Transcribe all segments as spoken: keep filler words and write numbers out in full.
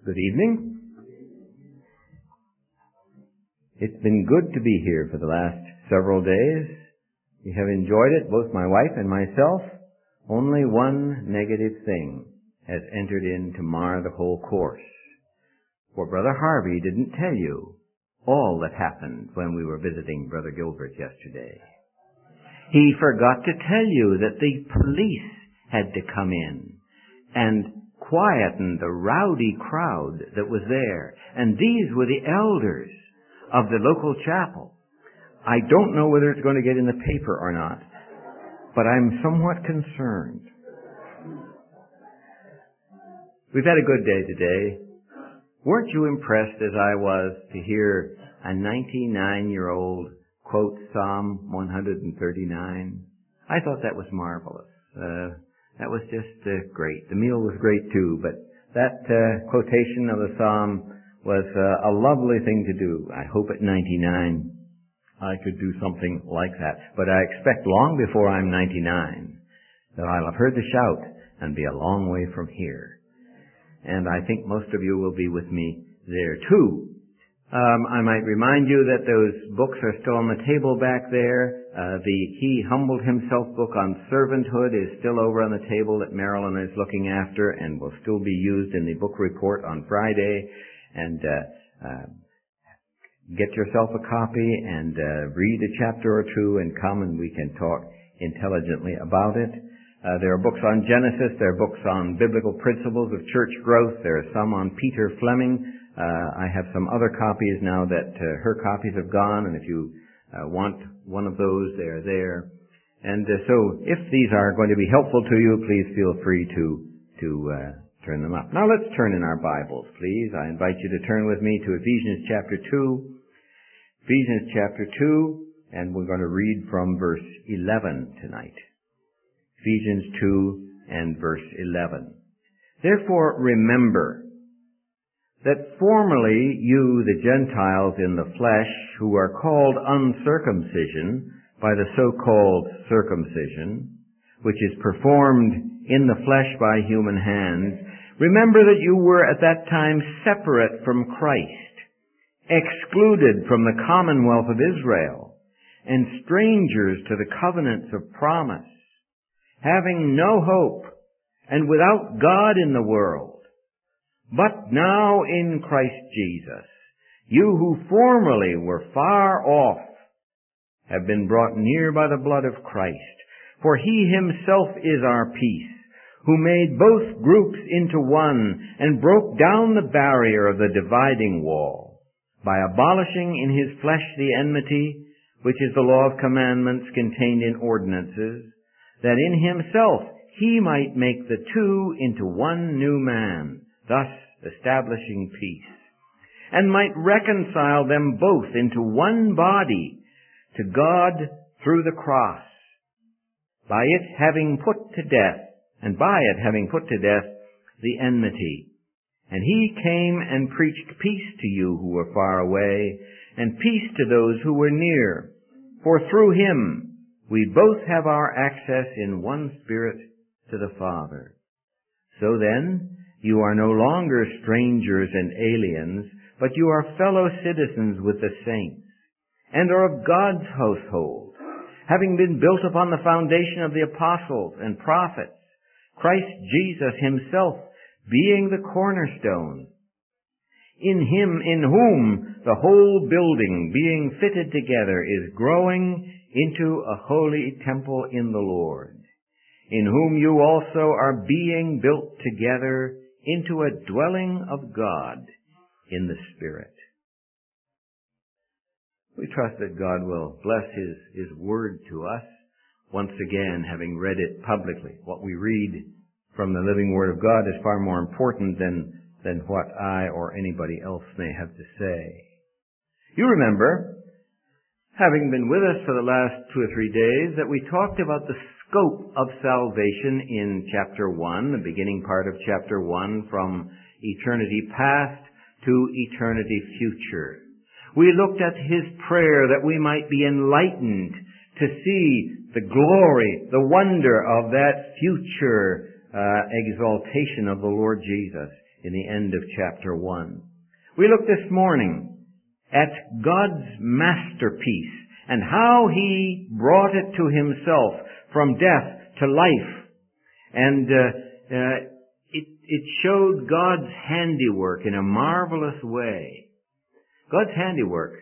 Good evening. It's been good to be here for the last several days. We have enjoyed it, both my wife and myself. Only one negative thing has entered in to mar the whole course. For Brother Harvey didn't tell you all that happened when we were visiting Brother Gilbert yesterday. He forgot to tell you that the police had to come in and quieten the rowdy crowd that was there. And these were the elders of the local chapel. I don't know whether it's going to get in the paper or not, but I'm somewhat concerned. We've had a good day today. Weren't you impressed as I was to hear a ninety-nine-year-old quote Psalm one thirty-nine? I thought that was marvelous. Uh, that was just uh, great. The meal was great too, but that uh, quotation of the Psalm was uh, a lovely thing to do. I hope at ninety-nine I could do something like that. But I expect long before I'm ninety-nine that I'll have heard the shout and be a long way from here. And I think most of you will be with me there too. Um, I might remind you that those books are still on the table back there. Uh, the He Humbled Himself book on servanthood is still over on the table that Marilyn is looking after and will still be used in the book report on Friday. And uh, uh, get yourself a copy and uh, read a chapter or two and come and we can talk intelligently about it. Uh, there are books on Genesis. There are books on biblical principles of church growth. There are some on Peter Fleming. Uh, I have some other copies now that uh, her copies have gone, and if you uh, want one of those, they are there. And uh, so if these are going to be helpful to you, please feel free to to uh, turn them up. Now let's turn in our Bibles, please. I invite you to turn with me to Ephesians chapter two. Ephesians chapter two, and we're going to read from verse eleven tonight. Ephesians two and verse eleven. Therefore remember that formerly you, the Gentiles in the flesh, who are called uncircumcision by the so-called circumcision, which is performed in the flesh by human hands, remember that you were at that time separate from Christ, excluded from the commonwealth of Israel, and strangers to the covenants of promise, having no hope, and without God in the world. But now in Christ Jesus, you who formerly were far off have been brought near by the blood of Christ. For He Himself is our peace, who made both groups into one and broke down the barrier of the dividing wall by abolishing in His flesh the enmity, which is the law of commandments contained in ordinances, that in Himself He might make the two into one new man, thus establishing peace, and might reconcile them both into one body to God through the cross, by it having put to death, and by it having put to death the enmity. And He came and preached peace to you who were far away, and peace to those who were near. For through Him we both have our access in one Spirit to the Father. So then, you are no longer strangers and aliens, but you are fellow citizens with the saints, and are of God's household, having been built upon the foundation of the apostles and prophets, Christ Jesus Himself being the cornerstone. In Him, in whom the whole building being fitted together is growing into a holy temple in the Lord, in whom you also are being built together into a dwelling of God in the Spirit. We trust that God will bless His, His Word to us, once again having read it publicly. What we read from the living Word of God is far more important than, than what I or anybody else may have to say. You remember, having been with us for the last two or three days, that we talked about the scope of salvation in chapter one, the beginning part of chapter one, from eternity past to eternity future. We looked at His prayer that we might be enlightened to see the glory, the wonder of that future uh, exaltation of the Lord Jesus in the end of chapter one. We looked this morning at God's masterpiece and how He brought it to Himself from death to life. And uh, uh, it, it showed God's handiwork in a marvelous way. God's handiwork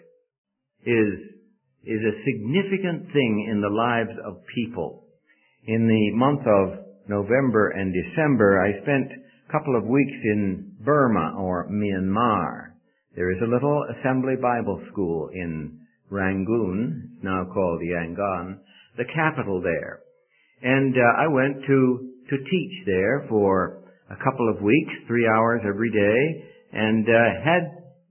is, is a significant thing in the lives of people. In the month of November and December, I spent a couple of weeks in Burma or Myanmar. There is a little Assembly Bible School in Rangoon, it's now called Yangon, the capital there. And uh, I went to, to teach there for a couple of weeks, three hours every day, and uh, had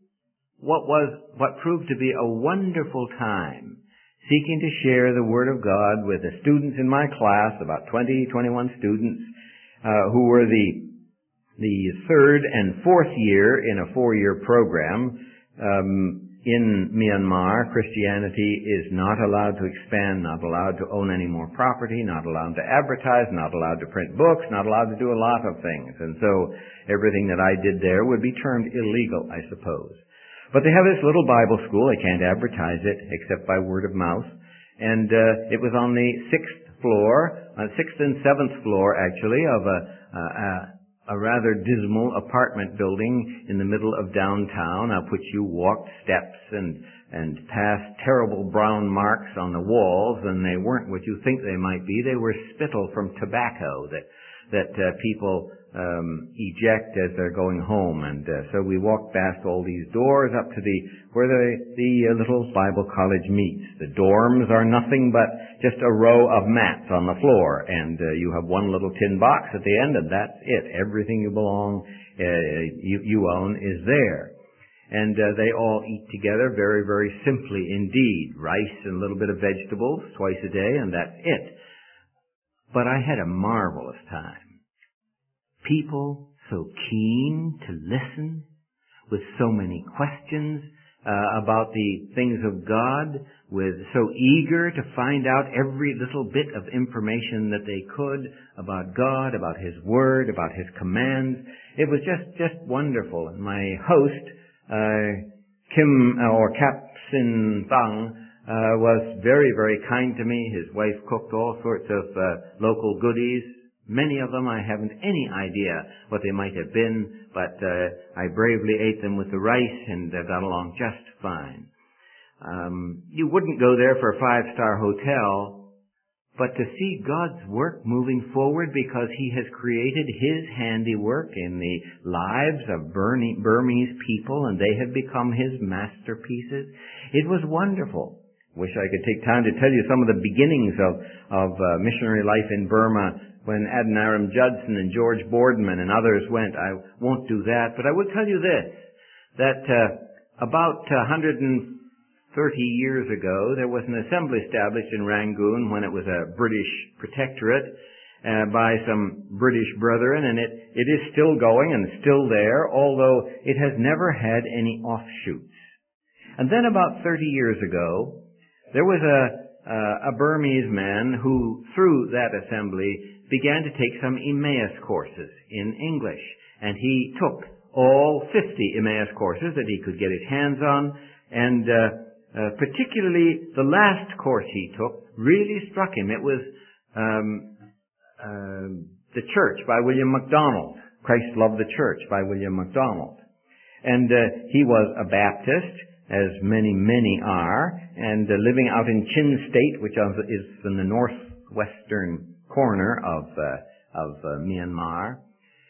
what was, what proved to be a wonderful time, seeking to share the Word of God with the students in my class, about twenty, twenty-one students, uh, who were the the third and fourth year in a four-year program. Um, in Myanmar, Christianity is not allowed to expand, not allowed to own any more property, not allowed to advertise, not allowed to print books, not allowed to do a lot of things. And so everything that I did there would be termed illegal, I suppose. But they have this little Bible school. They can't advertise it except by word of mouth. And uh, it was on the sixth floor, uh, sixth and seventh floor, actually, of a, a, a rather dismal apartment building in the middle of downtown, up which you walked steps and and passed terrible brown marks on the walls, and they weren't what you think they might be. They were spittle from tobacco that that uh, people um, eject as they're going home. And uh, so we walked past all these doors up to the where the the uh, little Bible college meets. The dorms are nothing but just a row of mats on the floor, and uh, you have one little tin box at the end, and that's it. Everything you belong, uh, you, you own is there. And uh, they all eat together very, very simply indeed. Rice and a little bit of vegetables twice a day, and that's it. But I had a marvelous time. People so keen to listen, with so many questions uh, about the things of God, with so eager to find out every little bit of information that they could about God, about His Word, about His commands. It was just, just wonderful. And my host, uh, Kim, uh, or Kap Sin Thang, Uh, was very, very kind to me. His wife cooked all sorts of uh, local goodies. Many of them I haven't any idea what they might have been, but uh, I bravely ate them with the rice and uh, got along just fine. Um, you wouldn't go there for a five-star hotel, but to see God's work moving forward because He has created His handiwork in the lives of Burmese people and they have become His masterpieces, it was wonderful. Wish I could take time to tell you some of the beginnings of, of uh, missionary life in Burma when Adoniram Judson and George Boardman and others went. I won't do that, but I will tell you this, that uh, about uh, one hundred thirty years ago, there was an assembly established in Rangoon when it was a British protectorate uh, by some British brethren, and it, it is still going and still there, although it has never had any offshoots. And then about thirty years ago, there was a, uh, a Burmese man who, through that assembly, began to take some Emmaus courses in English. And he took all fifty Emmaus courses that he could get his hands on, and uh, uh, particularly the last course he took really struck him. It was um, uh, The Church by William MacDonald. Christ Loved the Church by William MacDonald. And uh, he was a Baptist, as many, many are, and uh, living out in Chin State, which is in the northwestern corner of uh, of uh, Myanmar,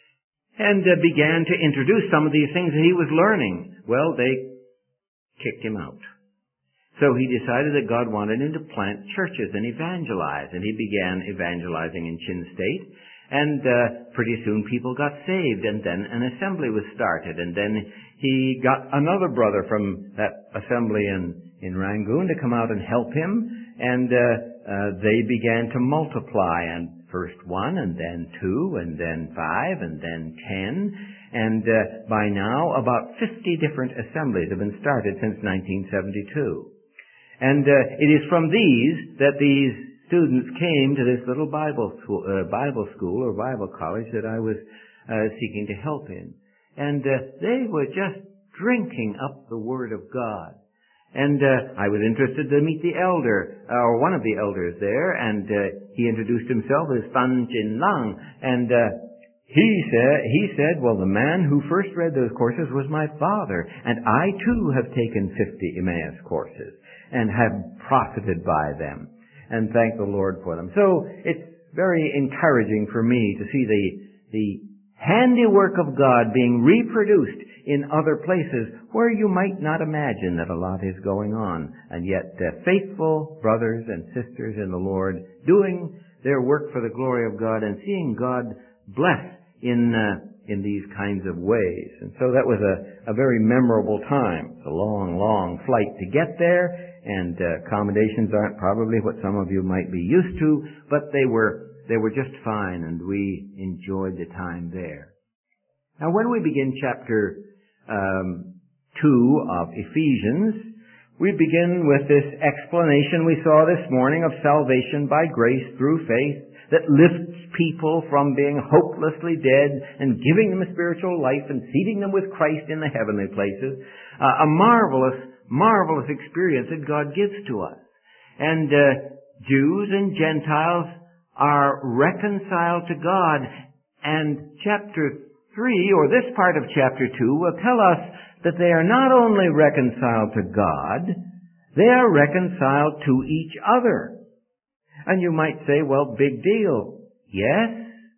and uh, began to introduce some of these things that he was learning. Well, they kicked him out. So he decided that God wanted him to plant churches and evangelize, and he began evangelizing in Chin State, and uh, pretty soon people got saved, and then an assembly was started, and then he got another brother from that assembly in, in Rangoon to come out and help him, and uh, uh, they began to multiply, and first one, and then two, and then five, and then ten, and uh, by now about fifty different assemblies have been started since nineteen seventy-two. And uh, it is from these that these students came to this little Bible school, uh, Bible school or Bible college that I was uh, seeking to help in. And uh, they were just drinking up the Word of God. And uh, I was interested to meet the elder, or one of the elders there, and uh, he introduced himself as Fan Jin Lang. And uh, he said, he said, well, the man who first read those courses was my father, and I too have taken fifty Emmaus courses and have profited by them, and thank the Lord for them. So it's very encouraging for me to see the the handiwork of God being reproduced in other places where you might not imagine that a lot is going on. And yet uh, faithful brothers and sisters in the Lord doing their work for the glory of God and seeing God bless in uh, in these kinds of ways. And so that was a, a very memorable time. It's a long, long flight to get there, and uh, accommodations aren't probably what some of you might be used to, but they were They were just fine, and we enjoyed the time there. Now, when we begin chapter um, two of Ephesians, we begin with this explanation we saw this morning of salvation by grace through faith that lifts people from being hopelessly dead and giving them a spiritual life and seating them with Christ in the heavenly places. Uh, a marvelous, marvelous experience that God gives to us. And uh, Jews and Gentiles are reconciled to God. And chapter three, or this part of chapter two, will tell us that they are not only reconciled to God, they are reconciled to each other. And you might say, well, big deal. Yes,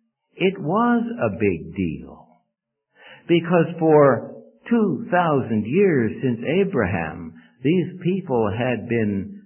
it was a big deal. Because for two thousand years since Abraham, these people had been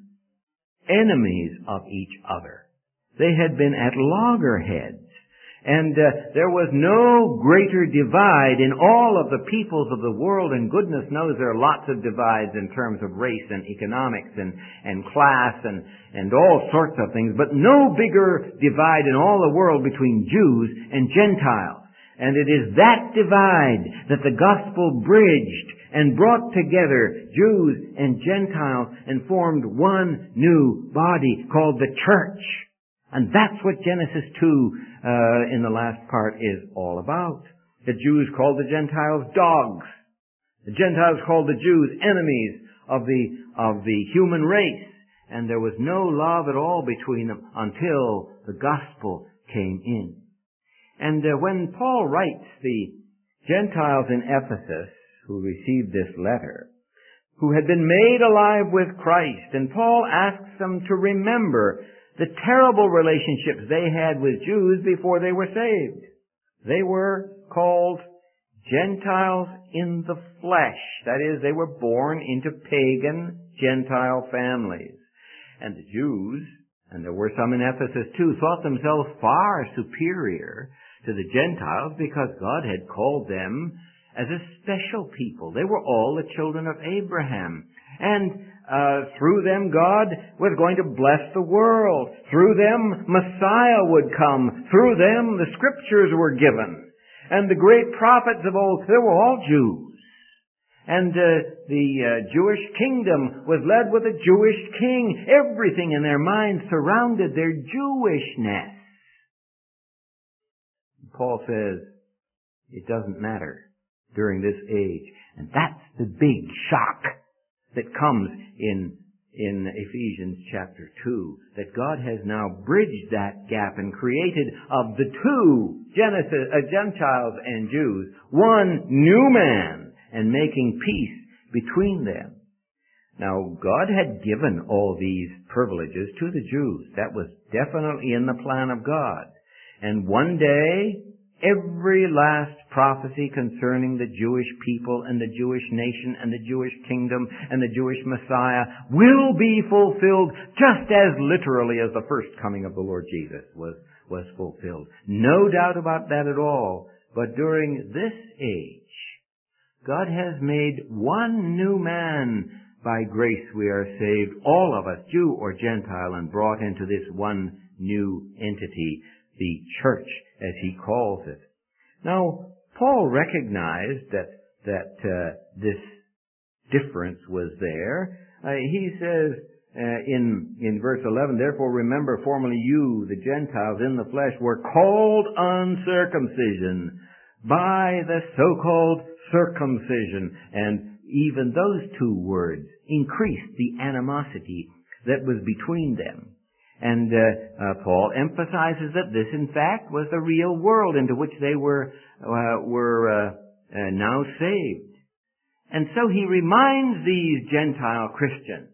enemies of each other. They had been at loggerheads. And uh, there was no greater divide in all of the peoples of the world, and goodness knows there are lots of divides in terms of race and economics and, and class and, and all sorts of things, but no bigger divide in all the world between Jews and Gentiles. And it is that divide that the gospel bridged and brought together Jews and Gentiles and formed one new body called the church. And that's what Genesis two uh, in the last part is all about. The Jews called the Gentiles dogs. The Gentiles called the Jews enemies of the of the human race. And there was no love at all between them until the gospel came in. And uh, when Paul writes the Gentiles in Ephesus who received this letter, who had been made alive with Christ, and Paul asks them to remember the terrible relationships they had with Jews before they were saved. They were called Gentiles in the flesh. That is, they were born into pagan Gentile families. And the Jews, and there were some in Ephesus too, thought themselves far superior to the Gentiles because God had called them as a special people. They were all the children of Abraham. And Uh, through them, God was going to bless the world. Through them, Messiah would come. Through them, the Scriptures were given. And the great prophets of old, they were all Jews. And uh, the uh, Jewish kingdom was led with a Jewish king. Everything in their minds surrounded their Jewishness. Paul says, it doesn't matter during this age. And that's the big shock that comes in in Ephesians chapter two, that God has now bridged that gap and created of the two Genesis, uh, Gentiles and Jews one new man, and making peace between them. Now, God had given all these privileges to the Jews. That was definitely in the plan of God. And one day, every last prophecy concerning the Jewish people and the Jewish nation and the Jewish kingdom and the Jewish Messiah will be fulfilled just as literally as the first coming of the Lord Jesus was, was fulfilled. No doubt about that at all. But during this age, God has made one new man. By grace we are saved, all of us, Jew or Gentile, and brought into this one new entity, the church, as he calls it. Now, Paul recognized that that uh, this difference was there. Uh, he says uh, in in verse eleven, therefore remember formerly you, the Gentiles in the flesh, were called uncircumcision by the so-called circumcision. And even those two words increased the animosity that was between them. And uh, uh, Paul emphasizes that this, in fact, was the real world into which they were uh, were uh, uh, now saved. And so he reminds these Gentile Christians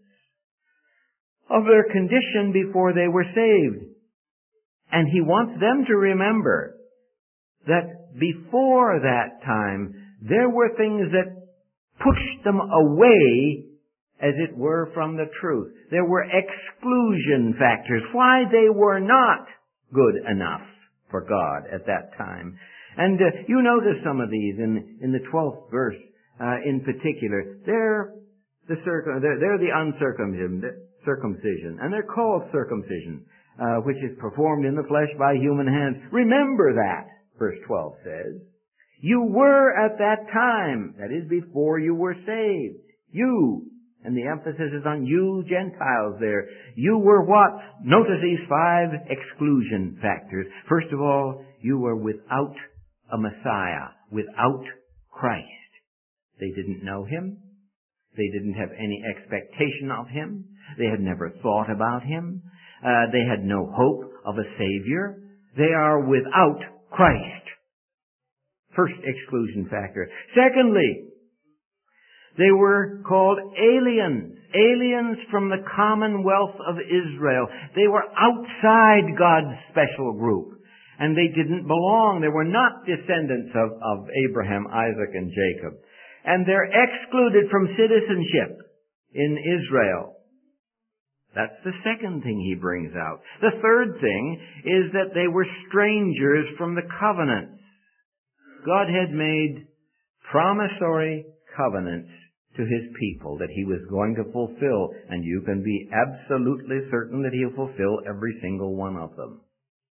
of their condition before they were saved. And he wants them to remember that before that time, there were things that pushed them away, as it were, from the truth. There were exclusion factors, why they were not good enough for God at that time. And uh, you notice some of these in, in the twelfth verse uh, in particular. They're the, circum- they're, they're the uncircumcision, circumcision, and they're called circumcision, uh, which is performed in the flesh by human hands. Remember that, verse twelve says. You were at that time, that is before you were saved. You, and the emphasis is on you Gentiles there. You were what? Notice these five exclusion factors. First of all, you were without a Messiah, without Christ. They didn't know Him. They didn't have any expectation of Him. They had never thought about Him. Uh, they had no hope of a Savior. They are without Christ. First exclusion factor. Secondly, they were called aliens. Aliens from the commonwealth of Israel. They were outside God's special group. And they didn't belong. They were not descendants of, of Abraham, Isaac, and Jacob. And they're excluded from citizenship in Israel. That's the second thing he brings out. The third thing is that they were strangers from the covenants. God had made promissory covenants to His people that He was going to fulfill, and you can be absolutely certain that He'll fulfill every single one of them.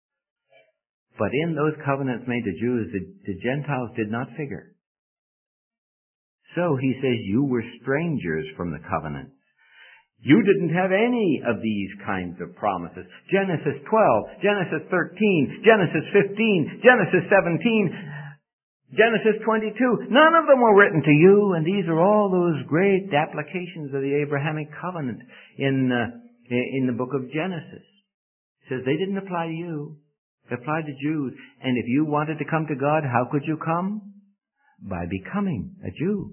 But in those covenants made to Jews, the, the Gentiles did not figure. So he says, you were strangers from the covenants. You didn't have any of these kinds of promises. Genesis twelve, Genesis thirteen, Genesis fifteen, Genesis seventeen, Genesis twenty-two, none of them were written to you, and these are all those great applications of the Abrahamic covenant in uh, in the book of Genesis. It says they didn't apply to you. They applied to Jews. And if you wanted to come to God, how could you come? By becoming a Jew.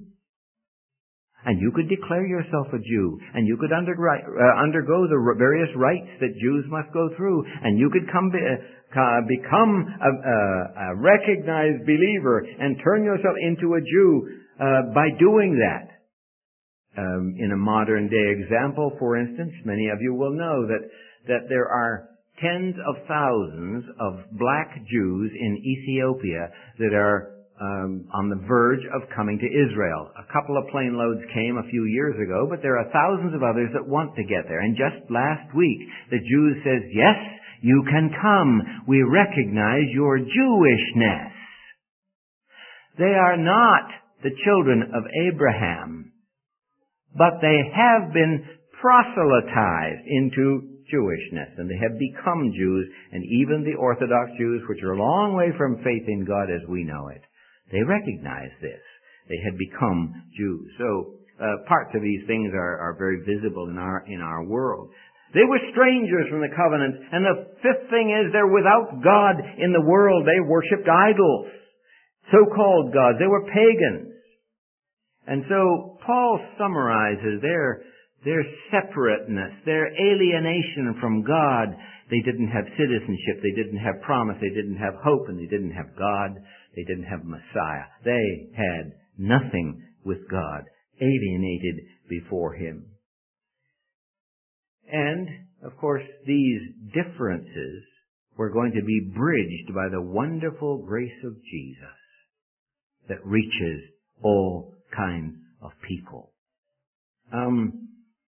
And you could declare yourself a Jew, and you could under, uh, undergo the various rites that Jews must go through, and you could come be, uh, become a, a, a recognized believer and turn yourself into a Jew uh, by doing that. Um, in a modern day example, for instance, many of you will know that that there are tens of thousands of black Jews in Ethiopia that are Um, on the verge of coming to Israel. A couple of plane loads came a few years ago, but there are thousands of others that want to get there. And just last week, the Jews says, yes, you can come. We recognize your Jewishness. They are not the children of Abraham, but they have been proselytized into Jewishness, and they have become Jews, and even the Orthodox Jews, which are a long way from faith in God as we know it, they recognize this. They had become Jews. So uh, parts of these things are, are very visible in our in our world. They were strangers from the covenant. And the fifth thing is they're without God in the world. They worshipped idols, so-called gods. They were pagans. And so Paul summarizes their their separateness, their alienation from God. They didn't have citizenship. They didn't have promise. They didn't have hope. And they didn't have God. They didn't have Messiah. They had nothing with God, alienated before Him. And, of course, these differences were going to be bridged by the wonderful grace of Jesus that reaches all kinds of people. Um,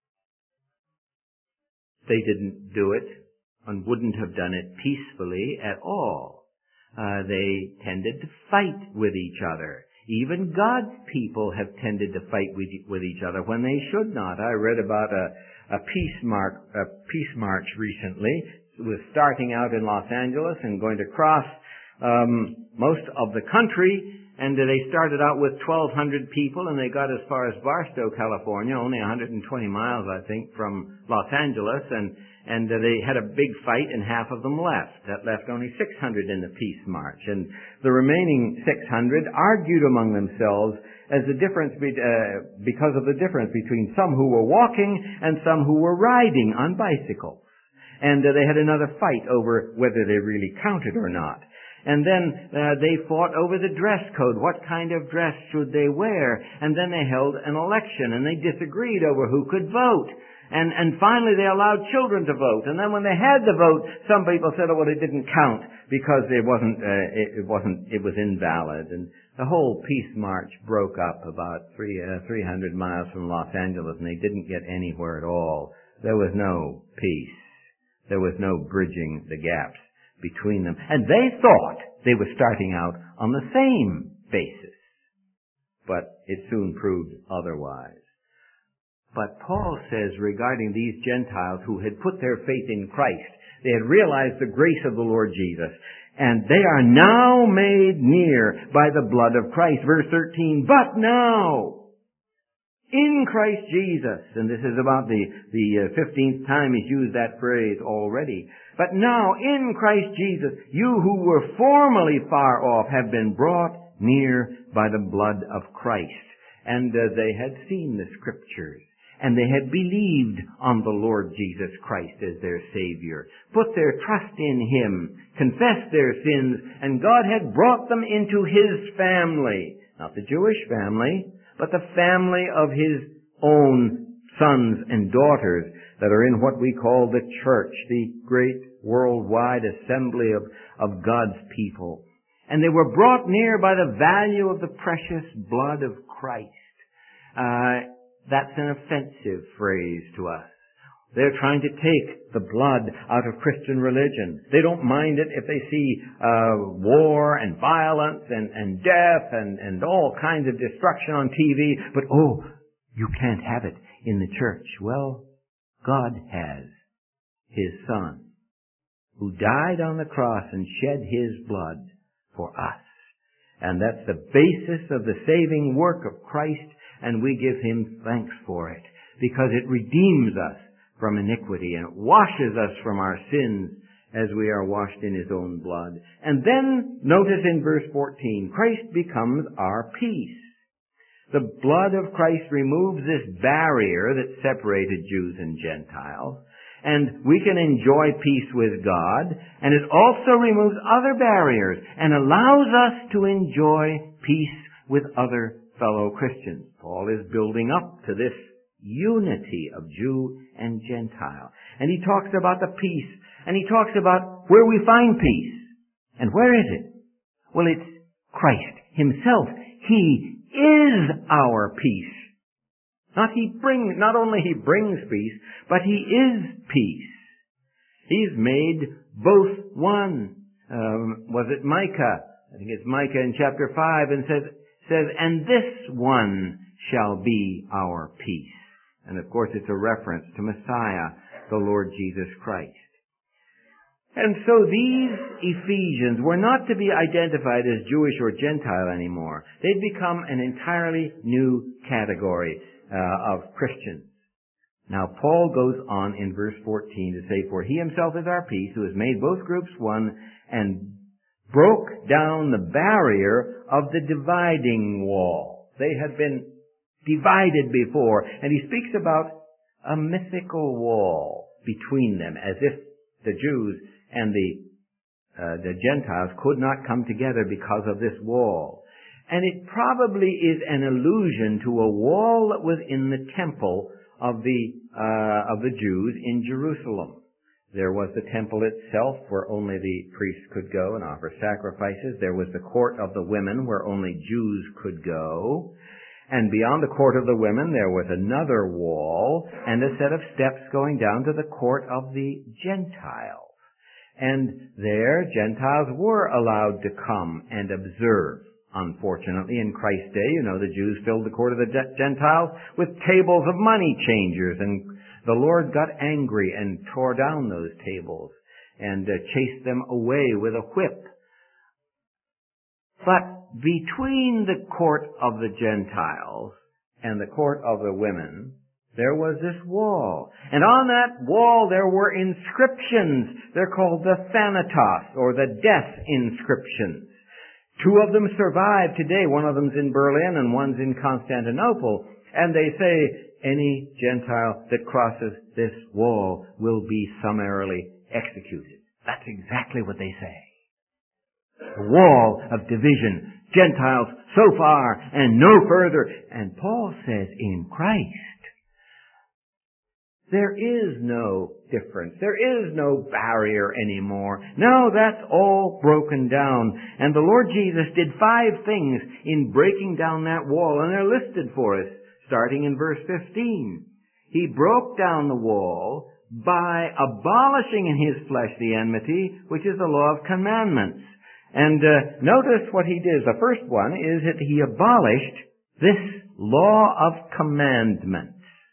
they didn't do it and wouldn't have done it peacefully at all. Uh, they tended to fight with each other. Even God's people have tended to fight with, with each other when they should not. I read about a, a peace march, a peace march recently. It was starting out in Los Angeles and going to cross um, most of the country. And uh, they started out with twelve hundred people, and they got as far as Barstow, California, only one hundred twenty miles, I think, from Los Angeles. And and uh, they had a big fight, and half of them left. That left only six hundred in the peace march. And the remaining six hundred argued among themselves as the difference be, uh, because of the difference between some who were walking and some who were riding on bicycles. And uh, they had another fight over whether they really counted or not. And then uh, they fought over the dress code. What kind of dress should they wear? And then they held an election, and they disagreed over who could vote. And and finally they allowed children to vote. And then when they had the vote, some people said, oh, well, it didn't count because it wasn't, uh, it, it wasn't, it was invalid. And the whole peace march broke up about three, uh, three hundred miles from Los Angeles, and they didn't get anywhere at all. There was no peace. There was no bridging the gaps between them. And they thought they were starting out on the same basis. But it soon proved otherwise. But Paul says regarding these Gentiles who had put their faith in Christ, they had realized the grace of the Lord Jesus, and they are now made near by the blood of Christ. Verse thirteen, but now, in Christ Jesus, and this is about the, the fifteenth time he's used that phrase already. But now, in Christ Jesus, you who were formerly far off have been brought near by the blood of Christ. And uh, they had seen the Scriptures, and they had believed on the Lord Jesus Christ as their Savior, put their trust in Him, confessed their sins, and God had brought them into His family. Not the Jewish family, but the family of His own sons and daughters that are in what we call the church, the great worldwide assembly of, of God's people. And they were brought near by the value of the precious blood of Christ. Uh, that's an offensive phrase to us. They're trying to take the blood out of Christian religion. They don't mind it if they see uh, war and violence and, and death and, and all kinds of destruction on T V, but oh, you can't have it in the church. Well, God has His Son, who died on the cross and shed His blood for us. And that's the basis of the saving work of Christ, and we give Him thanks for it, because it redeems us from iniquity, and it washes us from our sins as we are washed in His own blood. And then, notice in verse fourteen, Christ becomes our peace. The blood of Christ removes this barrier that separated Jews and Gentiles, and we can enjoy peace with God, and it also removes other barriers and allows us to enjoy peace with other fellow Christians. Paul is building up to this unity of Jew and Gentile. And he talks about the peace, and he talks about where we find peace. And where is it? Well, it's Christ Himself. He is our peace. Not he bring, not only He brings peace, but He is peace. He's made both one. Um, was it Micah? I think it's Micah in chapter five, and says, says, and this one shall be our peace. And of course it's a reference to Messiah, the Lord Jesus Christ. And so these Ephesians were not to be identified as Jewish or Gentile anymore. They'd become an entirely new category uh, of Christians. Now Paul goes on in verse fourteen to say, for He Himself is our peace, who has made both groups one, and broke down the barrier of the dividing wall. They had been divided before, and he speaks about a mythical wall between them, as if the Jews and the uh, the Gentiles could not come together because of this wall. And it probably is an allusion to a wall that was in the temple of the uh, of the Jews in Jerusalem. There was the temple itself where only the priests could go and offer sacrifices. There was the court of the women where only Jews could go. And beyond the court of the women, there was another wall and a set of steps going down to the court of the Gentiles. And there, Gentiles were allowed to come and observe. Unfortunately, in Christ's day, you know, the Jews filled the court of the Gentiles with tables of money changers, and the Lord got angry and tore down those tables and uh, chased them away with a whip. But between the court of the Gentiles and the court of the women, there was this wall. And on that wall there were inscriptions. They're called the Thanatos, or the death inscriptions. Two of them survive today. One of them's in Berlin and one's in Constantinople. And they say any Gentile that crosses this wall will be summarily executed. That's exactly what they say. The wall of division. Gentiles so far and no further. And Paul says in Christ, there is no difference. There is no barrier anymore. No, that's all broken down. And the Lord Jesus did five things in breaking down that wall, and they're listed for us, starting in verse fifteen. He broke down the wall by abolishing in his flesh the enmity, which is the law of commandments. And uh, notice what he did. The first one is that he abolished this law of commandments.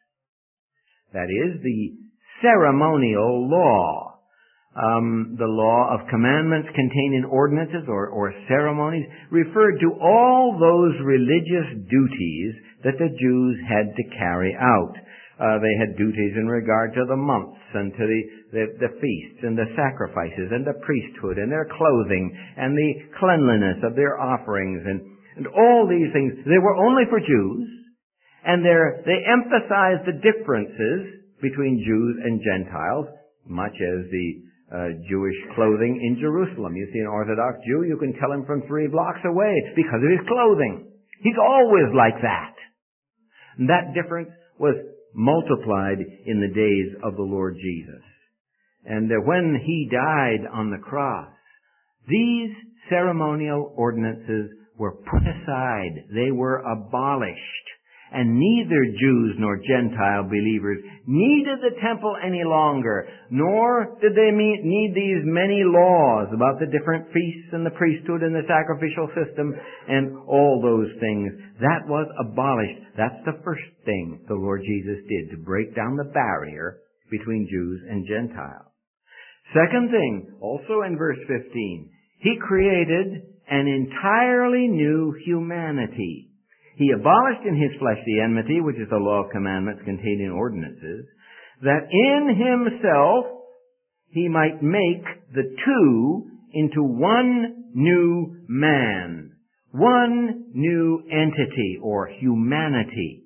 That is, the ceremonial law. Um, the law of commandments contained in ordinances or, or ceremonies referred to all those religious duties that the Jews had to carry out. Uh, they had duties in regard to the months and to the, the, the feasts and the sacrifices and the priesthood and their clothing and the cleanliness of their offerings and, and all these things. They were only for Jews. And they emphasize the differences between Jews and Gentiles, much as the uh, Jewish clothing in Jerusalem. You see an Orthodox Jew, you can tell him from three blocks away because of his clothing. He's always like that. And that difference was multiplied in the days of the Lord Jesus. And uh, when he died on the cross, these ceremonial ordinances were put aside. They were abolished. And neither Jews nor Gentile believers needed the temple any longer, nor did they need these many laws about the different feasts and the priesthood and the sacrificial system and all those things. That was abolished. That's the first thing the Lord Jesus did to break down the barrier between Jews and Gentiles. Second thing, also in verse fifteen, he created an entirely new humanity. He abolished in his flesh the enmity, which is the law of commandments contained in ordinances, that in himself he might make the two into one new man, one new entity or humanity.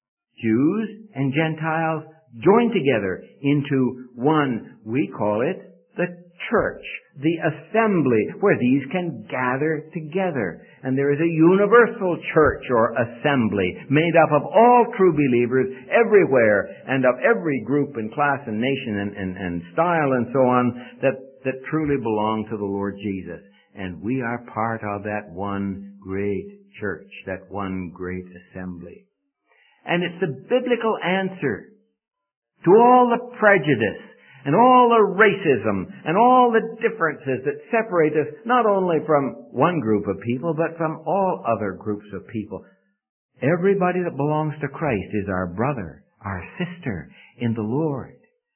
Jews and Gentiles joined together into one, we call it the church, the assembly, where these can gather together. And there is a universal church or assembly made up of all true believers everywhere and of every group and class and nation and, and, and style and so on that, that truly belong to the Lord Jesus. And we are part of that one great church, that one great assembly. And it's the biblical answer to all the prejudice and all the racism and all the differences that separate us not only from one group of people, but from all other groups of people. Everybody that belongs to Christ is our brother, our sister in the Lord.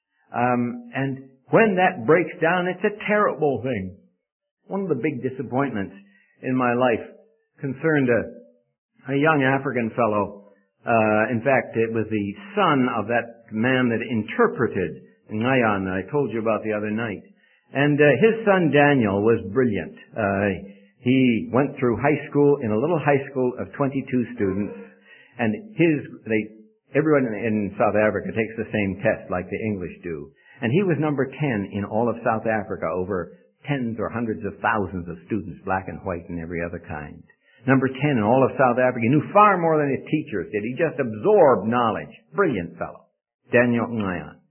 Um, and when that breaks down, it's a terrible thing. One of the big disappointments in my life concerned a, a young African fellow. Uh, in fact, it was the son of that man that interpreted Ngayan that I told you about the other night. And uh, his son Daniel was brilliant. Uh, he went through high school in a little high school of twenty-two students, and his they everyone in South Africa takes the same test like the English do. And he was number ten in all of South Africa over tens or hundreds of thousands of students, black and white and every other kind. Number ten in all of South Africa. He knew far more than his teachers did. He just absorbed knowledge. Brilliant fellow. Daniel Ngayan.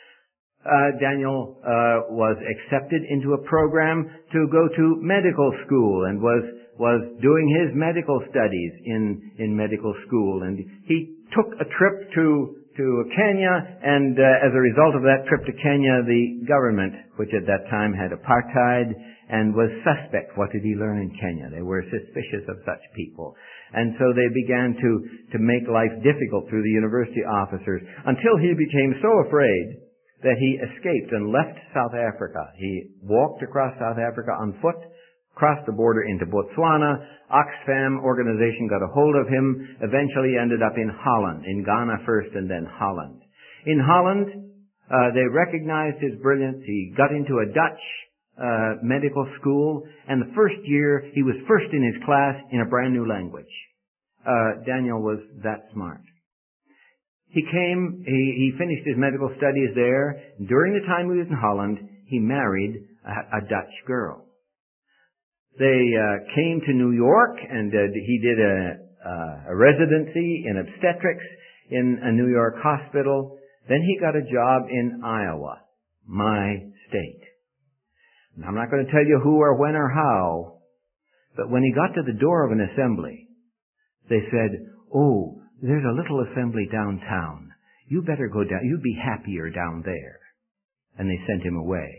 Uh, Daniel uh, was accepted into a program to go to medical school and was was doing his medical studies in in medical school. And he took a trip to to Kenya, and uh, as a result of that trip to Kenya, the government, which at that time had apartheid and was suspect. What did he learn in Kenya? They were suspicious of such people. And so they began to to make life difficult through the university officers until he became so afraid that he escaped and left South Africa. He walked across South Africa on foot, crossed the border into Botswana. Oxfam organization got a hold of him, eventually ended up in Holland, in Ghana first and then Holland. In Holland, uh, they recognized his brilliance. He got into a Dutch uh, medical school, and the first year he was first in his class in a brand new language. Uh, Daniel was that smart. He came, he, he finished his medical studies there. During the time he was in Holland, he married a, a Dutch girl. They uh, came to New York, and uh, he did a, uh, a residency in obstetrics in a New York hospital. Then he got a job in Iowa, my state. And I'm not going to tell you who or when or how, but when he got to the door of an assembly, they said, "Oh, there's a little assembly downtown. You better go down. You'd be happier down there." And they sent him away.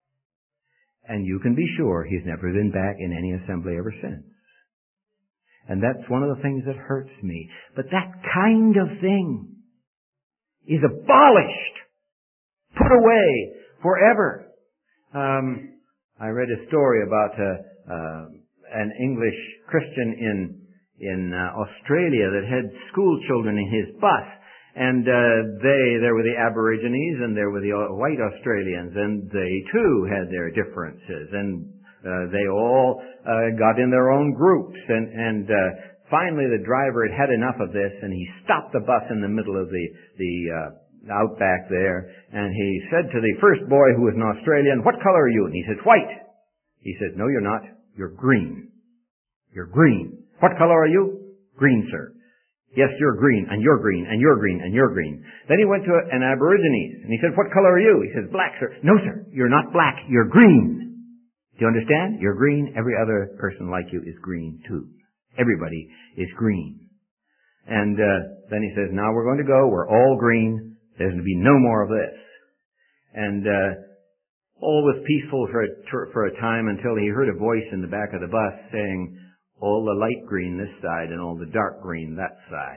And you can be sure he's never been back in any assembly ever since. And that's one of the things that hurts me. But that kind of thing is abolished, put away forever. Um, I read a story about uh, uh, an English Christian in in uh, Australia that had school children in his bus. And uh, they, there were the Aborigines and there were the white Australians, and they too had their differences, and uh, they all uh, got in their own groups. And, and uh, finally, the driver had had enough of this, and he stopped the bus in the middle of the the uh, outback there, and he said to the first boy, who was an Australian, "What color are you?" And he said, "White." He said, "No, you're not. You're green. You're green." "What color are you?" "Green, sir." "Yes, you're green, and you're green, and you're green, and you're green." Then he went to an Aborigines, and he said, "What color are you?" He said, "Black, sir." "No, sir, you're not black, you're green." Do you understand? You're green. Every other person like you is green, too. Everybody is green. And uh, then he says, "Now we're going to go. We're all green. There's going to be no more of this." And uh, all was peaceful for a, for a time until he heard a voice in the back of the bus saying, "All the light green this side and all the dark green that side."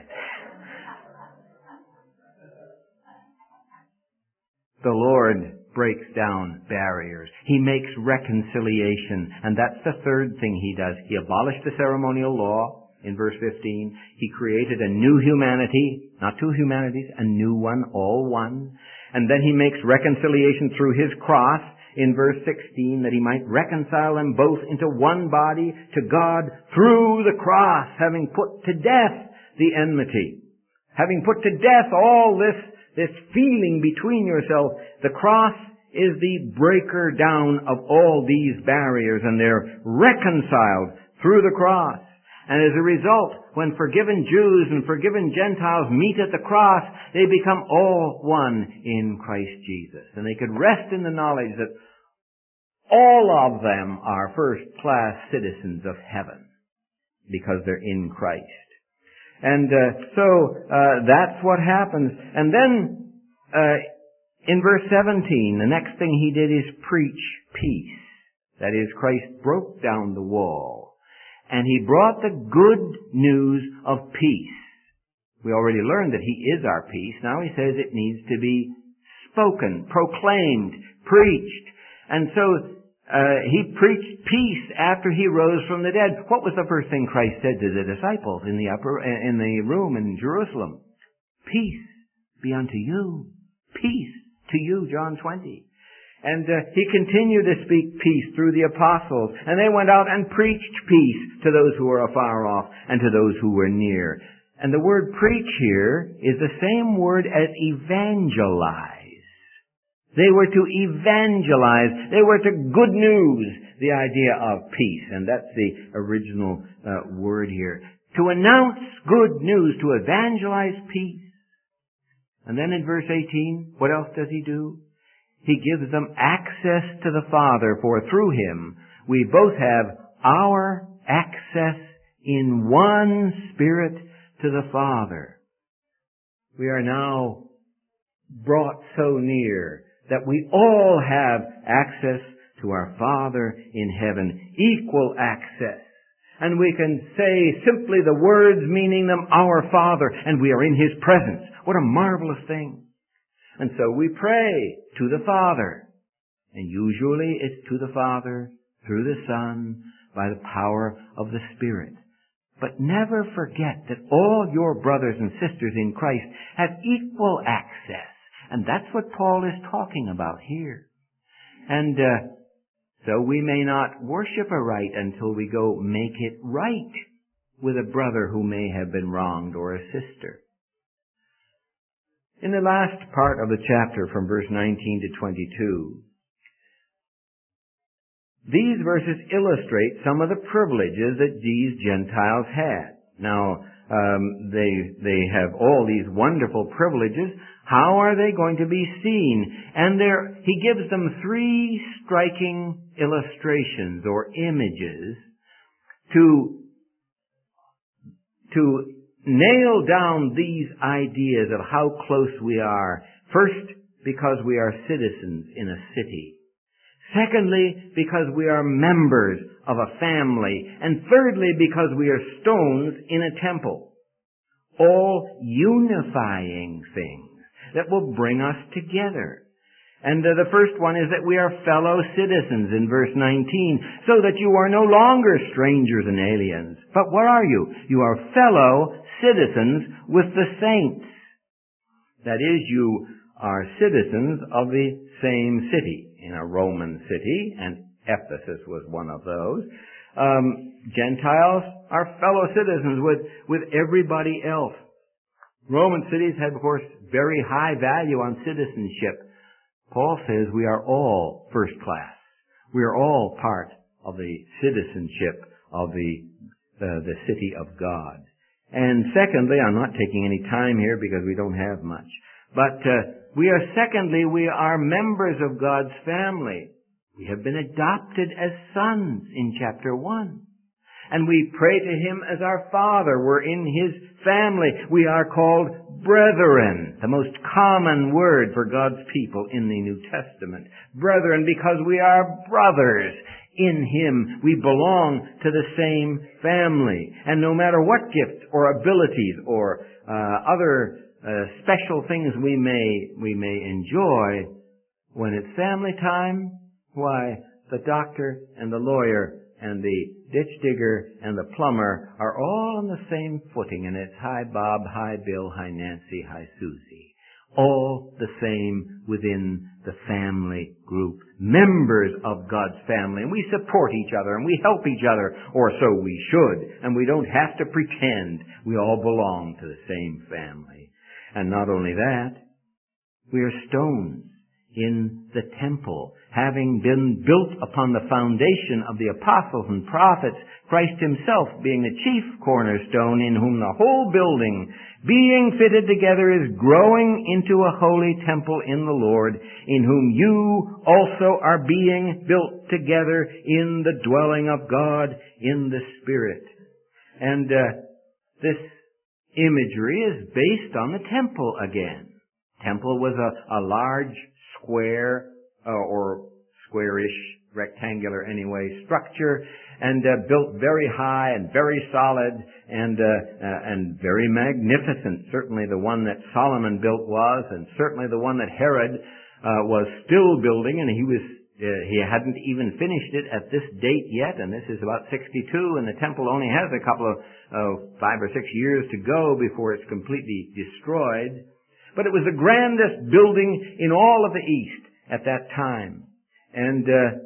The Lord breaks down barriers. He makes reconciliation, and that's the third thing He does. He abolished the ceremonial law in verse fifteen. He created a new humanity, not two humanities, a new one, all one. And then He makes reconciliation through His cross in verse sixteen, that He might reconcile them both into one body to God through the cross, having put to death the enmity. Having put to death all this, this feeling between yourself. The cross is the breaker down of all these barriers, and they're reconciled through the cross. And as a result, when forgiven Jews and forgiven Gentiles meet at the cross, they become all one in Christ Jesus. And they could rest in the knowledge that all of them are first-class citizens of heaven because they're in Christ. And uh, so uh, that's what happens. And then uh, in verse seventeen, the next thing He did is preach peace. That is, Christ broke down the wall, and He brought the good news of peace. We already learned that He is our peace. Now He says it needs to be spoken, proclaimed, preached. And so uh, He preached peace after He rose from the dead. What was the first thing Christ said to the disciples in the upper in the room in Jerusalem? "Peace be unto you. Peace to you," John twenty. And uh, He continued to speak peace through the apostles. And they went out and preached peace to those who were afar off and to those who were near. And the word preach here is the same word as evangelize. They were to evangelize. They were to good news the idea of peace. And that's the original uh, word here. To announce good news, to evangelize peace. And then in verse eighteen, what else does He do? He gives them access to the Father, for through Him we both have our access in one Spirit to the Father. We are now brought so near that we all have access to our Father in heaven, equal access. And we can say simply the words meaning them, "Our Father," and we are in His presence. What a marvelous thing. And so we pray to the Father. And usually it's to the Father through the Son by the power of the Spirit. But never forget that all your brothers and sisters in Christ have equal access. And that's what Paul is talking about here. And uh, so we may not worship aright until we go make it right with a brother who may have been wronged or a sister. In the last part of the chapter from verse nineteen to twenty-two, these verses illustrate some of the privileges that these Gentiles had. Now, um, they they have all these wonderful privileges. How are they going to be seen? And there, he gives them three striking illustrations or images to to nail down these ideas of how close we are. First, because we are citizens in a city. Secondly, because we are members of a family. And thirdly, because we are stones in a temple. All unifying things that will bring us together. And uh, the first one is that we are fellow citizens in verse nineteen, so that you are no longer strangers and aliens. But what are you? You are fellow citizens with the saints. That is, you are citizens of the same city. In a Roman city, and Ephesus was one of those, um, Gentiles are fellow citizens with, with everybody else. Roman cities had, of course, very high value on citizenship. Paul says we are all first class. We are all part of the citizenship of the uh, the city of God. And secondly, I'm not taking any time here because we don't have much, but uh, we are, secondly, we are members of God's family. We have been adopted as sons in chapter one. And we pray to Him as our Father. We're in His family. We are called brethren, the most common word for God's people in the New Testament. Brethren, because we are brothers in Him. We belong to the same family. And no matter what gifts or abilities or uh, other uh, special things we may we may enjoy, when it's family time, why, the doctor and the lawyer and the ditch digger and the plumber are all on the same footing, and it's hi Bob, hi Bill, hi Nancy, hi Susie. All the same within the family group. Members of God's family. And we support each other and we help each other, or so we should. And we don't have to pretend. We all belong to the same family. And not only that, we are stones in the temple, having been built upon the foundation of the apostles and prophets, Christ Himself being the chief cornerstone, in whom the whole building, being fitted together, is growing into a holy temple in the Lord, in whom you also are being built together in the dwelling of God in the Spirit. And uh, this imagery is based on the temple again. Temple was a, a large square uh, or squarish, rectangular anyway, structure, and uh, built very high and very solid and uh, uh, and very magnificent. Certainly the one that Solomon built was, and certainly the one that Herod uh, was still building, and he was uh, he hadn't even finished it at this date yet, and this is about sixty-two, and the temple only has a couple of uh, five or six years to go before it's completely destroyed. But it was the grandest building in all of the East at that time. And uh,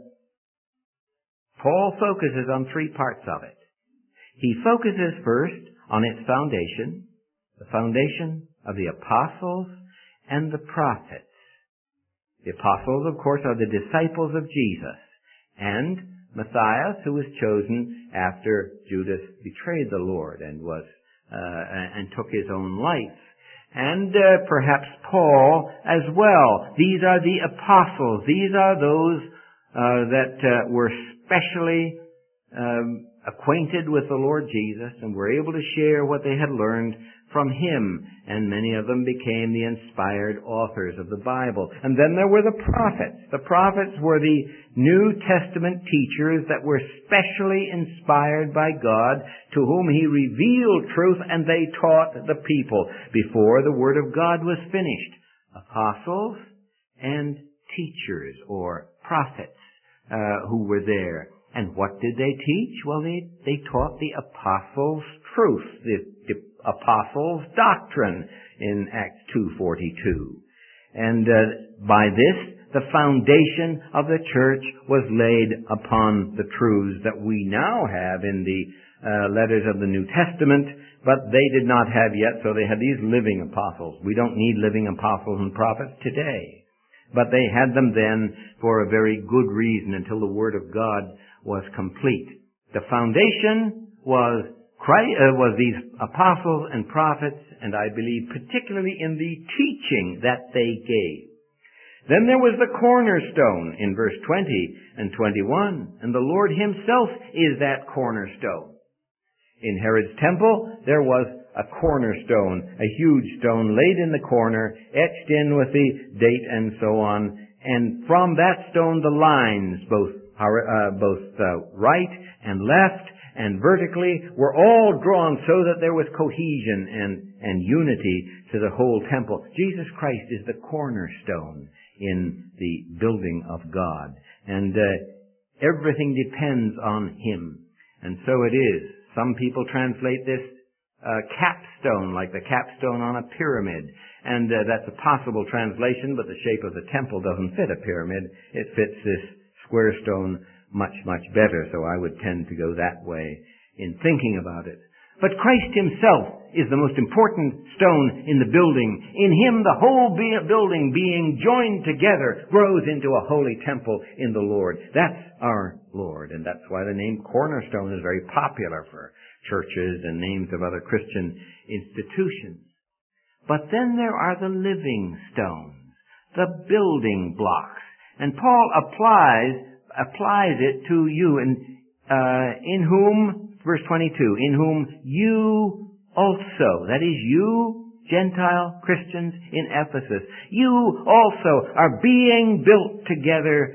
Paul focuses on three parts of it. He focuses first on its foundation, the foundation of the apostles and the prophets. The apostles, of course, are the disciples of Jesus, and Matthias, who was chosen after Judas betrayed the Lord and was uh, and took his own life. And uh, perhaps Paul as well. These are the apostles. These are those uh, that uh, were specially um, acquainted with the Lord Jesus and were able to share what they had learned from Him. And many of them became the inspired authors of the Bible. And then there were the prophets. The prophets were the New Testament teachers that were specially inspired by God, to whom He revealed truth, and they taught the people before the Word of God was finished. Apostles and teachers, or prophets, uh, who were there. And what did they teach? Well, they, they taught the apostles' truth, the, the apostles' doctrine in Acts two forty-two. And uh, by this, the foundation of the church was laid upon the truths that we now have in the uh, letters of the New Testament, but they did not have yet, so they had these living apostles. We don't need living apostles and prophets today. But they had them then for a very good reason until the Word of God was complete. The foundation was Christ, uh, was these apostles and prophets, and I believe particularly in the teaching that they gave. Then there was the cornerstone in verse twenty and twenty-one, and the Lord Himself is that cornerstone. In Herod's temple, there was a cornerstone, a huge stone laid in the corner, etched in with the date and so on, and from that stone the lines, both Uh, both uh, right and left and vertically, were all drawn so that there was cohesion and, and unity to the whole temple. Jesus Christ is the cornerstone in the building of God. And uh, everything depends on Him. And so it is. Some people translate this uh, capstone, like the capstone on a pyramid. And uh, that's a possible translation, but the shape of the temple doesn't fit a pyramid. It fits this square stone much, much better, so I would tend to go that way in thinking about it. But Christ Himself is the most important stone in the building. In Him, the whole be- building being joined together grows into a holy temple in the Lord. That's our Lord, and that's why the name cornerstone is very popular for churches and names of other Christian institutions. But then there are the living stones, the building blocks. And Paul applies applies it to you, and uh, in whom, verse twenty-two, in whom you also, that is you, Gentile Christians in Ephesus, you also are being built together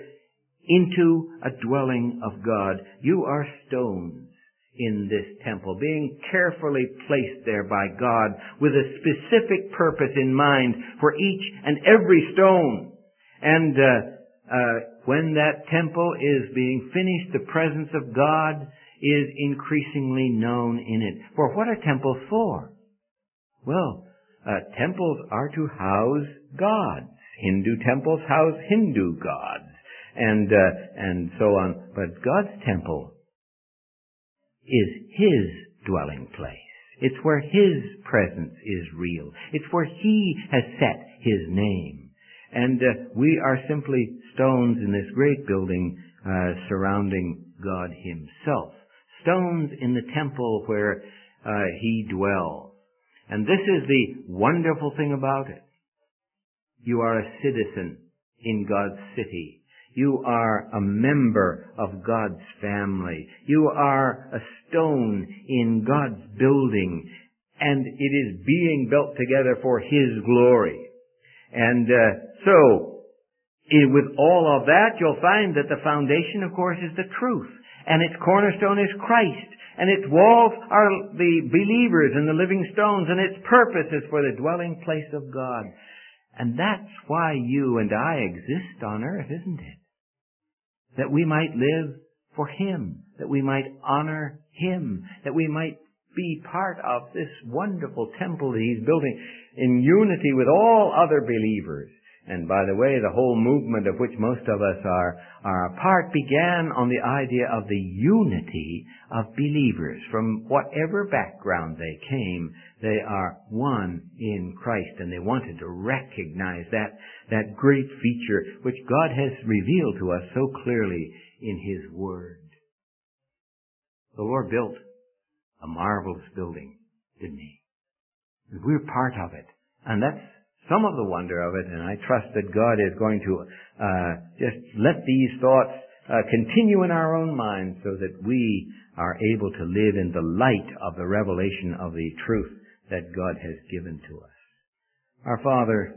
into a dwelling of God. You are stones in this temple, being carefully placed there by God with a specific purpose in mind for each and every stone. And uh, Uh, when that temple is being finished, the presence of God is increasingly known in it. For what are temples for? Well, uh, temples are to house gods. Hindu temples house Hindu gods, and uh, and so on. But God's temple is His dwelling place. It's where His presence is real. It's where He has set His name. And uh, we are simply stones in this great building uh, surrounding God Himself. Stones in the temple where uh, He dwells. And this is the wonderful thing about it. You are a citizen in God's city. You are a member of God's family. You are a stone in God's building. And it is being built together for His glory. And uh, so, it, with all of that, you'll find that the foundation, of course, is the truth. And its cornerstone is Christ. And its walls are the believers and the living stones. And its purpose is for the dwelling place of God. And that's why you and I exist on earth, isn't it? That we might live for Him. That we might honor Him. That we might be part of this wonderful temple that He's building in unity with all other believers. And by the way, the whole movement of which most of us are, are a part began on the idea of the unity of believers. From whatever background they came, they are one in Christ, and they wanted to recognize that, that great feature which God has revealed to us so clearly in His Word. The Lord built a marvelous building, didn't He? And we're part of it. And that's some of the wonder of it, and I trust that God is going to uh, just let these thoughts uh, continue in our own minds so that we are able to live in the light of the revelation of the truth that God has given to us. Our Father,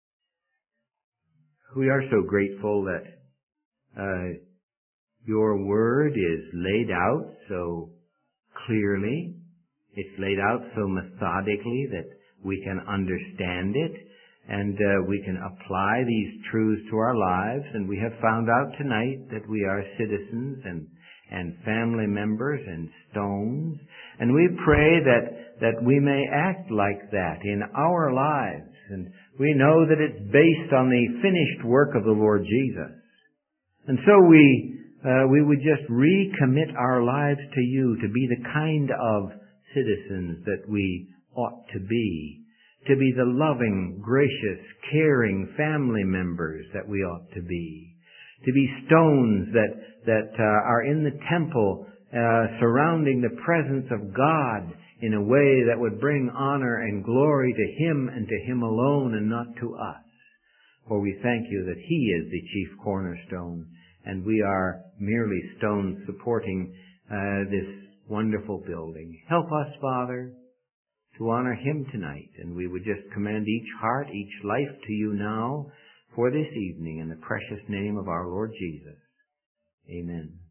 we are so grateful that uh, Your Word is laid out so clearly. It's laid out so methodically that we can understand it, and uh, we can apply these truths to our lives. And we have found out tonight that we are citizens and, and family members and stones. And we pray that, that we may act like that in our lives. And we know that it's based on the finished work of the Lord Jesus. And so we, uh, we would just recommit our lives to you to be the kind of citizens that we ought to be. To be the loving, gracious, caring family members that we ought to be. To be stones that, that uh, are in the temple uh, surrounding the presence of God in a way that would bring honor and glory to Him and to Him alone and not to us. For we thank you that He is the chief cornerstone and we are merely stones supporting uh, this wonderful building. Help us, Father, to honor Him tonight. And we would just commend each heart, each life to you now for this evening in the precious name of our Lord Jesus. Amen.